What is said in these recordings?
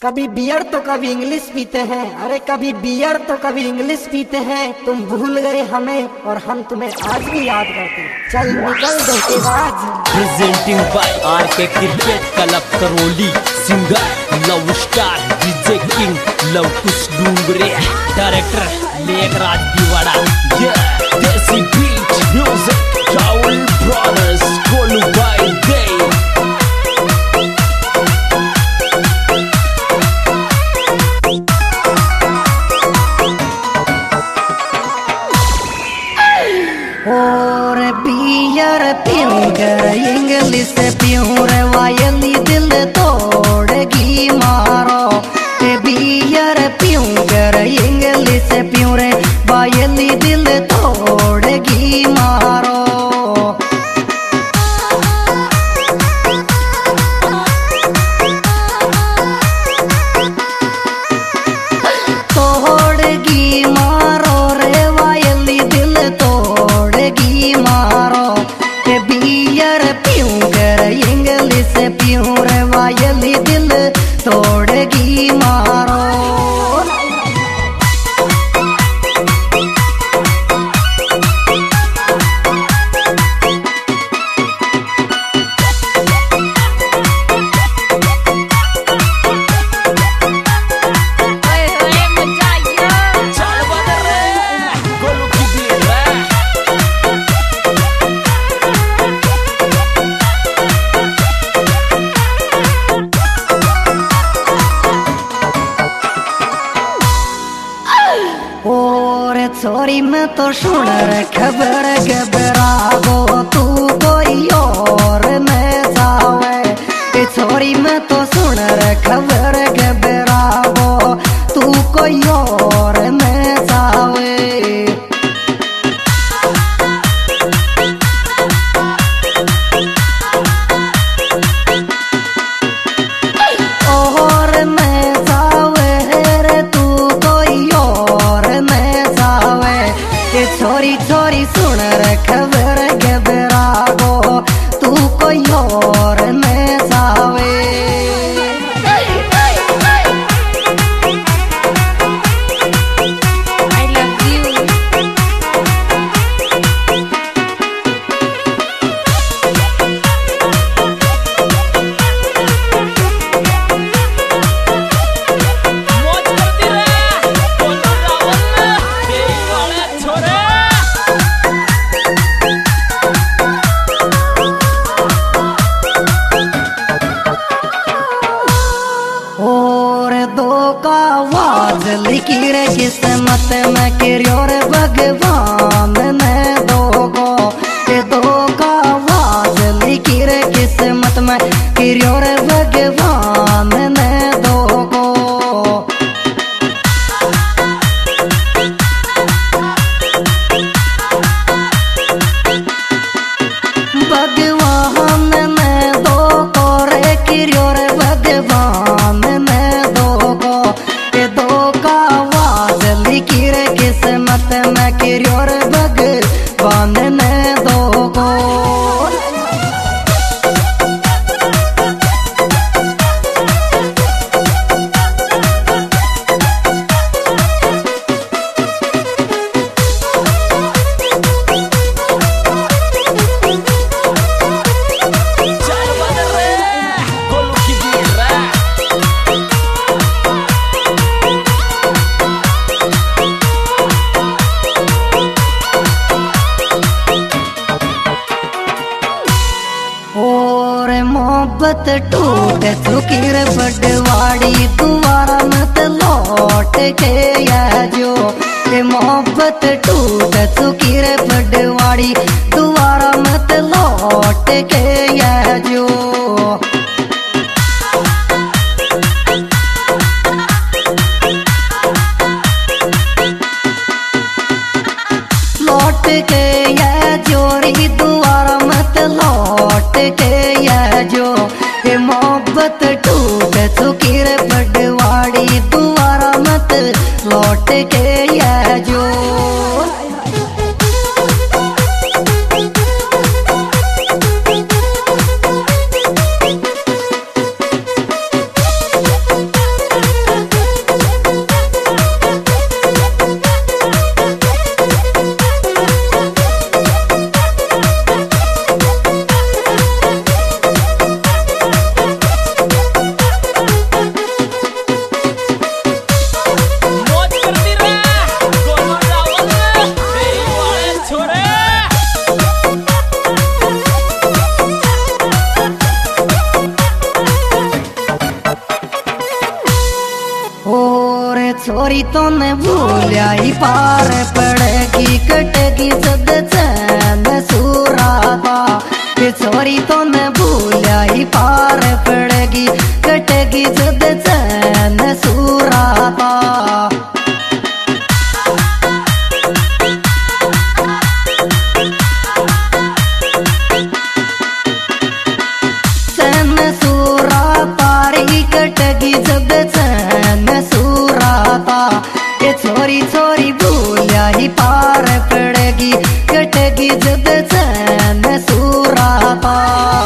कभी बियर तो कभी इंग्लिश पीते हैं, अरे कभी बियर तो कभी इंग्लिश पीते हैं। तुम भूल गए हमें और हम तुम्हें आज भी याद करते हैं। चल निकल धोखेबाज। Presenting by RK cricket club Karauli, singer love star DJ king Luv Kush Dungre, director Lekhraj Diwada, Desi beat music Rahul brothers, Golu भाई दे। और बियर पीऊंगर इंग्लिश पीऊं रे वायली दिल तोड़गी मारो। बियर पीऊंगर इंग्लिश पीऊं रे वायली दिल तोड़गी मारो। तोड़गी मारो रे वायली दिल तोड़गी मारो। बियर पीऊंगर इंग्लिश पीऊं रे वायली दिल तोड़गी मारो। और छोरी में तो सुन रे खबर घबरागो तू कोई और में जावे। छोरी में तो सुन रे खबर घबरागो तू कोई और में जावे। और में जावे रे तू कोई और में जावे। छोरी छोरी सुन रे खबर घबरागो तू कोई और में जावे। आवाज लिखी रे किस्मत में किरियो रे भगवान ने दो का आवाज लिखी रे किस्मत में किरियो रे भगवान ने दो को। भगवान ने दो को रे किरियो रे भगवान ने दो को। दो का आवाज लिखी रे किस्मत में किरियो रे भगवान ने दो को। मोहब्बत टूट चुकी रे बड़वाड़ी दोबारा मत लौट के आ जो। मोहब्बत टूट चुकी रे बड़वाड़ी दोबारा मत लौट के आ जो। लौट के आ जोरी दोबारा मत लौट के आ जो। मोहब्बत टूट चुकी रे बड़वाड़ी दोबारा मत लौट के आ जो। छोरी तो ने भूलिया ही पार पड़ेगी कटेगी जद चैन सुराता। ये छोरी तो ने भूलिया ही पार पड़ेगी कटेगी जद चैन सुराता। चैन सुराता री कटेगी जद चैन सुराता। ये छोरी छोरी भूलिया ही पार पड़ेगी कटेगी जद चैन सुराता।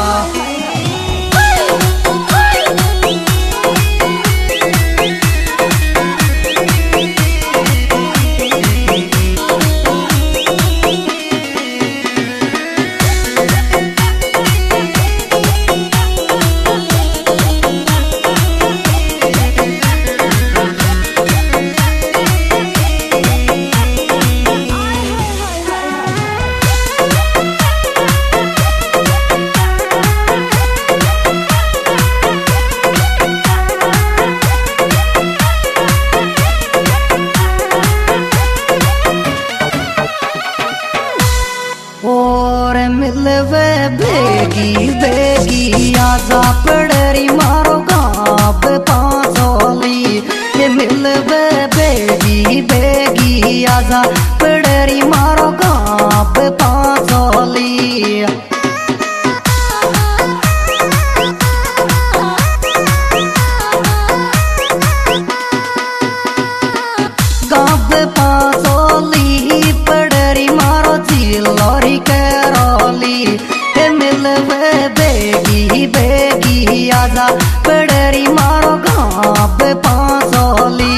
और मिलवे बेगी बेगी आजा पड़री मारो गाँव पांचोली। ये मिलवे बेगी बेगी आजा पड़री मारो गाँव पांचोली। गाँव पांचोली पड़री मारो जिलोरी करौली। हे मिलवे बेगी बेगी आजा पड़री मारो गाँव पांचोली।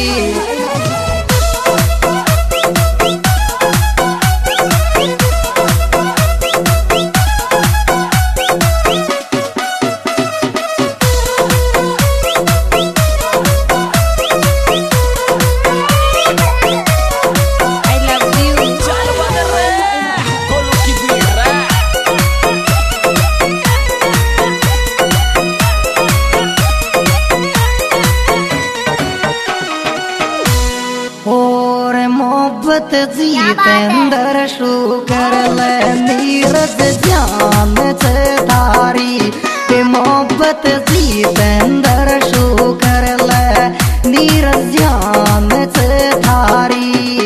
और मोहब्बत जीतेंद्र शू कर ले नीरज जान से धारी। ये मोहब्बत जीतेंद्र शू कर ले नीरज जान से धारी।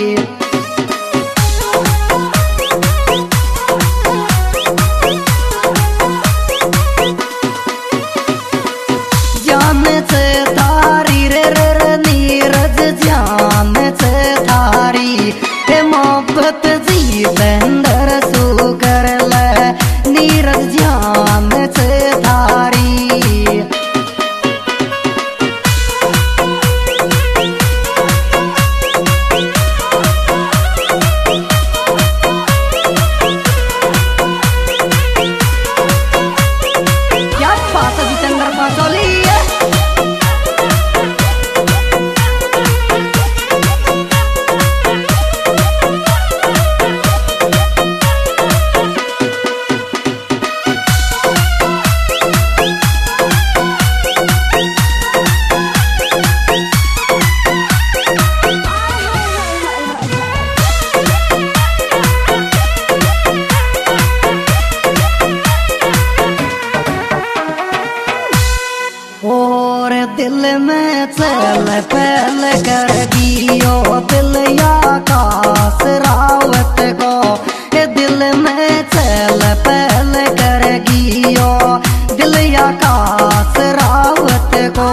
जान से धारी रे रे रे नीरज जान से धारी। हे मोहब्बत जीतेंद्र सू कर ले नीरज जान से धारी। क्या बात है जितेंद्र पांचोली। और दिल में चल पहल कर दियो दिल आकाश रावत को। ये दिल में चल पहल कर दियो दिल आकाश रावत को।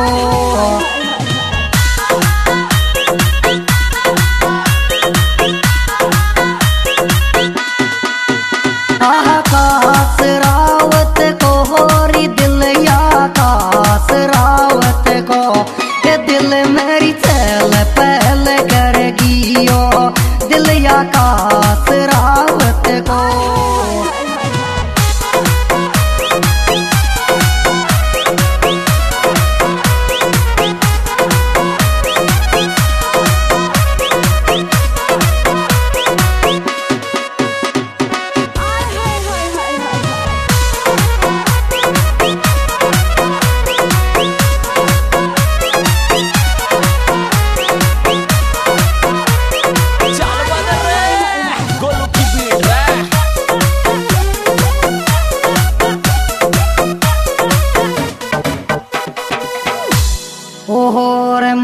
आकाश रावत को होरी दिल आकाश रावत को। ये दिल मेरी चल पहल कर गियो दिल आकाश रावत को।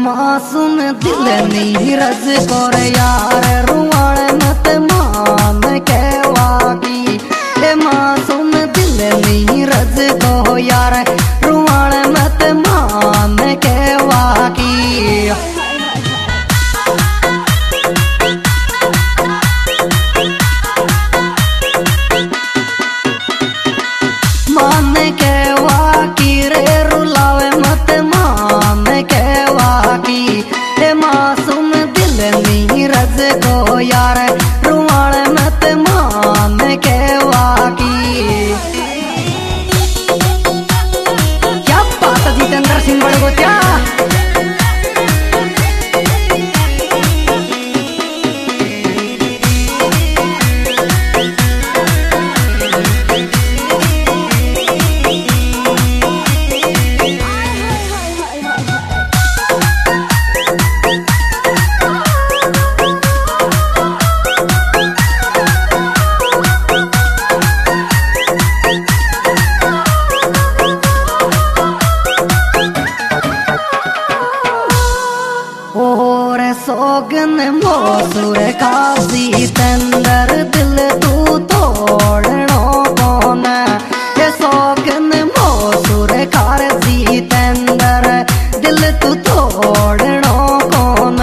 मासूम दिल नीरज कोर यार रुआण मत मान कहवा की। मासूम दिल नीरज को यार रुआण मत मान कहवा की। मान कहवा की रे रुलावे मत मान कहवा की। मासूम दिल नीरज को यार रुआण मत मान कहवा की। क्या बात है जितेंद्र सिंह बड़गोत्या। सोगन मोसुर काशी तंदर दिल तू तोड़नो कौन। ये सोगन मोसुर काशी तंदर दिल तू तोड़नो कौन।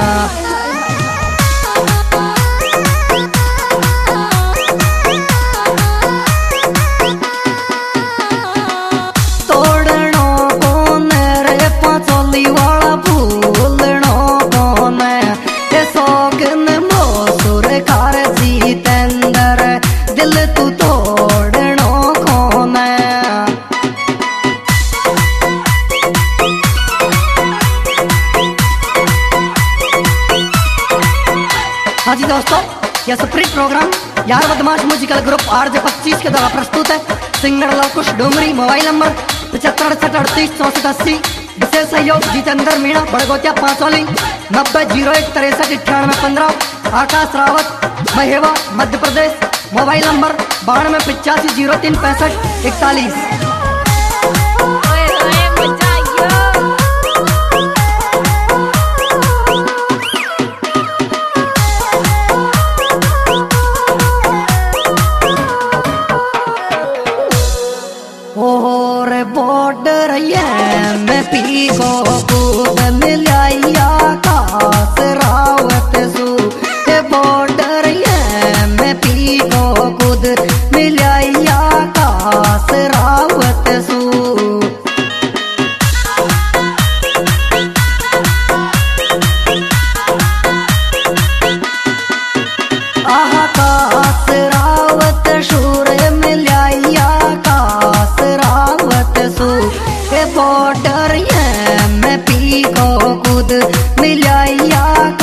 तोड़नो कौन रे पांचोली वाला भूलनो कौन। ये सोगन मोसुर काशी तंदर दिल तू तोड़नो कौन। हाँ जी दोस्तों, यह स्प्रिट प्रोग्राम यार बदमाश म्यूजिकल ग्रुप RJ25 के द्वारा प्रस्तुत है। Singer Luvkush Dungri. Mobile number 7568386480। विशेष सहयोग Jitendra Meena Badgotya Pancholi. 9001636815। Akash Rawat Maheva Madhya Pradesh. Mobile number 9285036541। Border में पी को कूद मिलाइया कास रावत सू। बॉर्डर में पी को कूद मिलाइया कास रावत सू। कास रावत शूर मिलाइया कास रावत सू। बॉर्डर में पी को कूद मिलाइया